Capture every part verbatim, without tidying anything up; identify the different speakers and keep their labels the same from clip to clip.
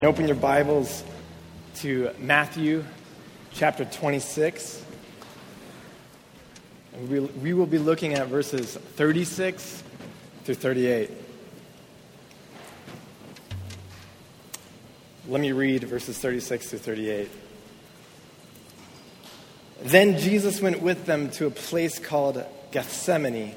Speaker 1: Open your Bibles to Matthew chapter twenty-six. And we, we will be looking at verses thirty-six through thirty-eight. Let me read verses thirty-six through thirty-eight. Then Jesus went with them to a place called Gethsemane.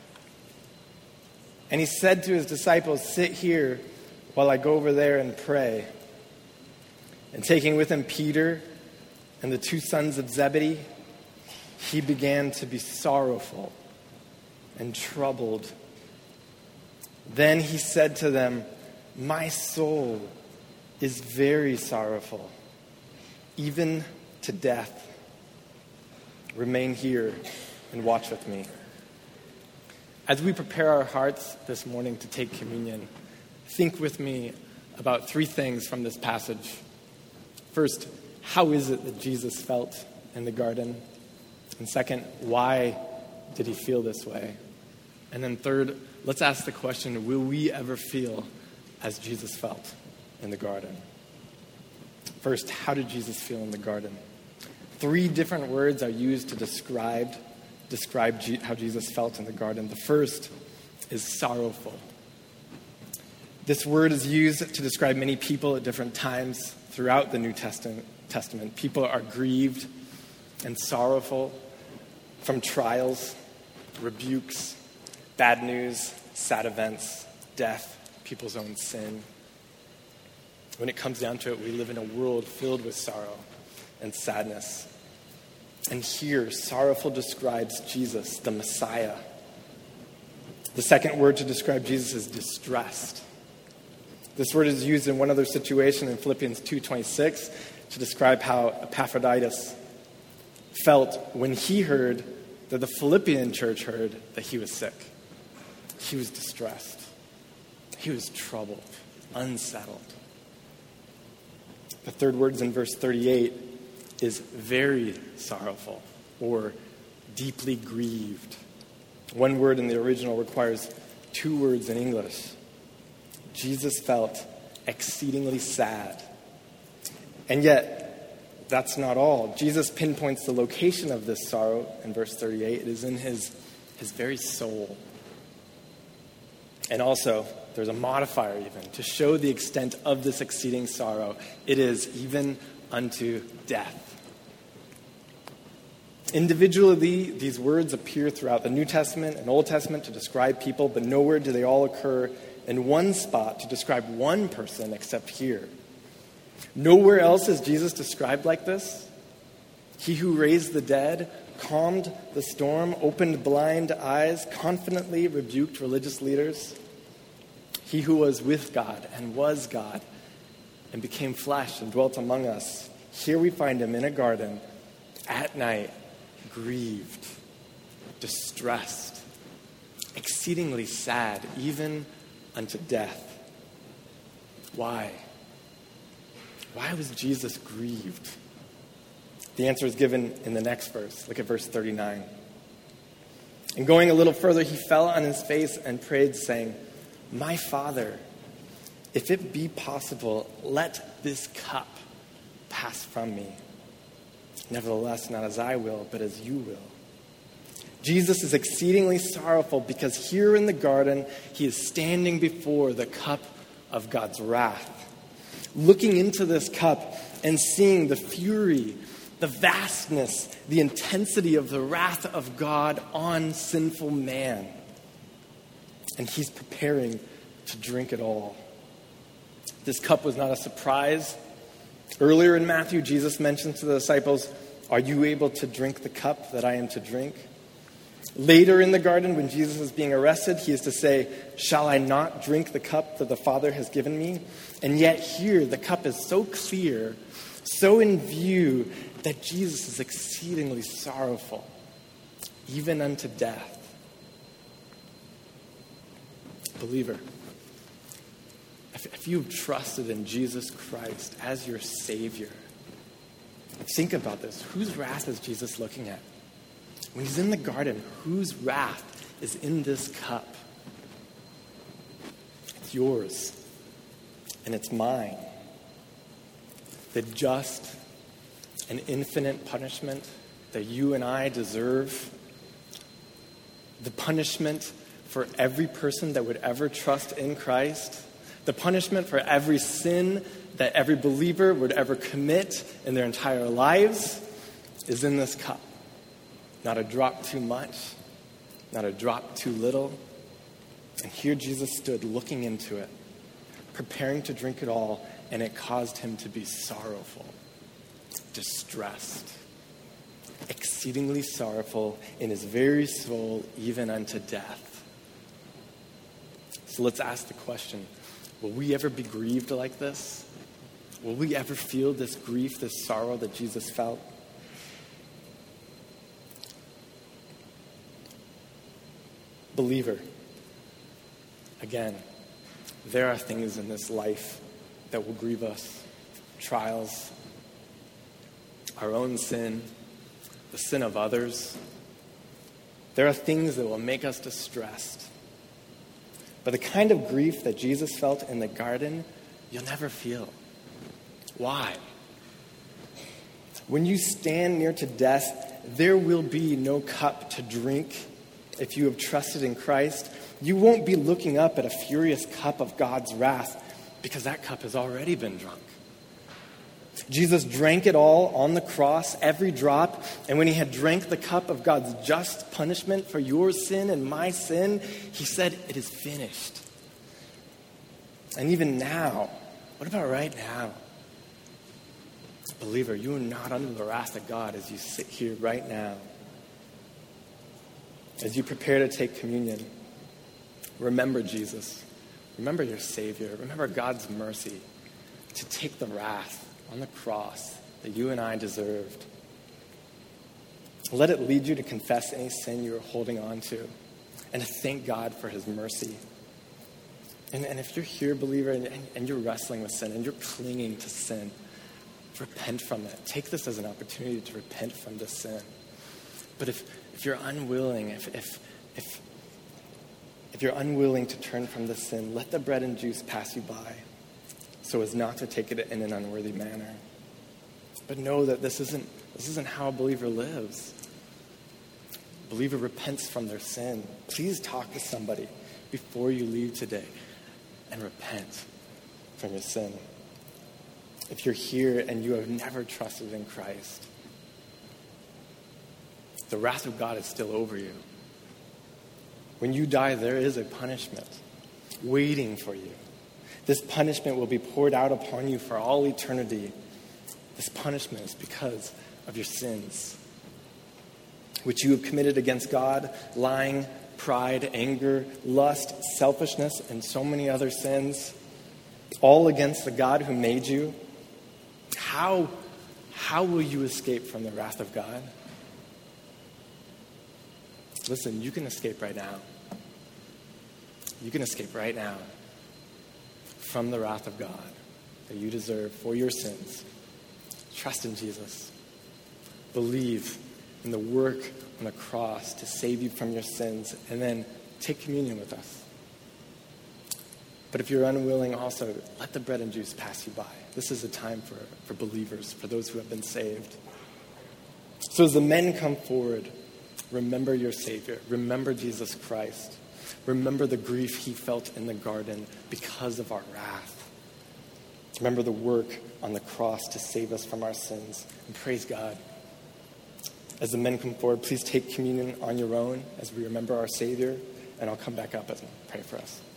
Speaker 1: And he said to his disciples, "Sit here while I go over there and pray." And taking with him Peter and the two sons of Zebedee, he began to be sorrowful and troubled. Then he said to them, "My soul is very sorrowful, even to death. Remain here and watch with me." As we prepare our hearts this morning to take communion, think with me about three things from this passage. First, how is it that Jesus felt in the garden? And second, why did he feel this way? And then third, let's ask the question, will we ever feel as Jesus felt in the garden? First, how did Jesus feel in the garden? Three different words are used to describe, describe G- how Jesus felt in the garden. The first is sorrowful. This word is used to describe many people at different times throughout the New Testament. Testament. People are grieved and sorrowful from trials, rebukes, bad news, sad events, death, people's own sin. When it comes down to it, we live in a world filled with sorrow and sadness. And here, sorrowful describes Jesus, the Messiah. The second word to describe Jesus is distressed. This word is used in one other situation in Philippians two twenty-six to describe how Epaphroditus felt when he heard that the Philippian church heard that he was sick. He was distressed. He was troubled, unsettled. The third word in verse thirty-eight is very sorrowful or deeply grieved. One word in the original requires two words in English. Jesus felt exceedingly sad. And yet, that's not all. Jesus pinpoints the location of this sorrow in verse thirty-eight. It is in his, his very soul. And also, there's a modifier even to show the extent of this exceeding sorrow. It is even unto death. Individually, these words appear throughout the New Testament and Old Testament to describe people, but nowhere do they all occur in one spot to describe one person except here. Nowhere else is Jesus described like this. He who raised the dead, calmed the storm, opened blind eyes, confidently rebuked religious leaders. He who was with God and was God and became flesh and dwelt among us. Here we find him in a garden at night, grieved, distressed, exceedingly sad, even unto death. Why? Why was Jesus grieved? The answer is given in the next verse. Look at verse thirty-nine. And going a little further, he fell on his face and prayed, saying, "My Father, if it be possible, let this cup pass from me. Nevertheless, not as I will, but as you will." Jesus is exceedingly sorrowful because here in the garden, he is standing before the cup of God's wrath, looking into this cup and seeing the fury, the vastness, the intensity of the wrath of God on sinful man. And he's preparing to drink it all. This cup was not a surprise. Earlier in Matthew, Jesus mentions to the disciples, "Are you able to drink the cup that I am to drink?" Later in the garden, when Jesus is being arrested, he is to say, "Shall I not drink the cup that the Father has given me?" And yet here, the cup is so clear, so in view, that Jesus is exceedingly sorrowful, even unto death. Believer, if you've trusted in Jesus Christ as your Savior, think about this. Whose wrath is Jesus looking at? When he's in the garden, whose wrath is in this cup? It's yours, and it's mine. the just and infinite punishment that you and I deserve, the punishment for every person that would ever trust in Christ, the punishment for every sin that every believer would ever commit in their entire lives is in this cup. Not a drop too much, not a drop too little. And here Jesus stood looking into it, preparing to drink it all, and it caused him to be sorrowful, distressed, exceedingly sorrowful in his very soul, even unto death. So let's ask the question, will we ever be grieved like this? Will we ever feel this grief, this sorrow that Jesus felt? Believer, again, there are things in this life that will grieve us. Trials, our own sin, the sin of others. There are things that will make us distressed. But the kind of grief that Jesus felt in the garden, you'll never feel. Why? When you stand near to death, there will be no cup to drink. If you have trusted in Christ, you won't be looking up at a furious cup of God's wrath, because that cup has already been drunk. Jesus drank it all on the cross, every drop, and when he had drank the cup of God's just punishment for your sin and my sin, he said, "It is finished." And even now, what about right now? Believer, you are not under the wrath of God as you sit here right now. As you prepare to take communion, remember Jesus. Remember your Savior. Remember God's mercy to take the wrath on the cross that you and I deserved. Let it lead you to confess any sin you are holding on to and to thank God for his mercy. And, and if you're here, believer, and, and you're wrestling with sin and you're clinging to sin, repent from it. Take this as an opportunity to repent from this sin. But if, if you're unwilling, if, if, if, if you're unwilling to turn from this sin, let the bread and juice pass you by so as not to take it in an unworthy manner. But know that this isn't, this isn't how a believer lives. A believer repents from their sin. Please talk to somebody before you leave today and repent from your sin. If you're here and you have never trusted in Christ, the wrath of God is still over you. When you die, there is a punishment waiting for you. This punishment will be poured out upon you for all eternity. This punishment is because of your sins, which you have committed against God, lying, pride, anger, lust, selfishness, and so many other sins, all against the God who made you. How, how will you escape from the wrath of God? Listen, you can escape right now. You can escape right now from the wrath of God that you deserve for your sins. Trust in Jesus. Believe in the work on the cross to save you from your sins, and then take communion with us. But if you're unwilling also, let the bread and juice pass you by. This is a time for, for believers, for those who have been saved. So as the men come forward, remember your Savior. Remember Jesus Christ. Remember the grief he felt in the garden because of our wrath. Remember the work on the cross to save us from our sins. And praise God. As the men come forward, please take communion on your own as we remember our Savior, and I'll come back up and pray for us.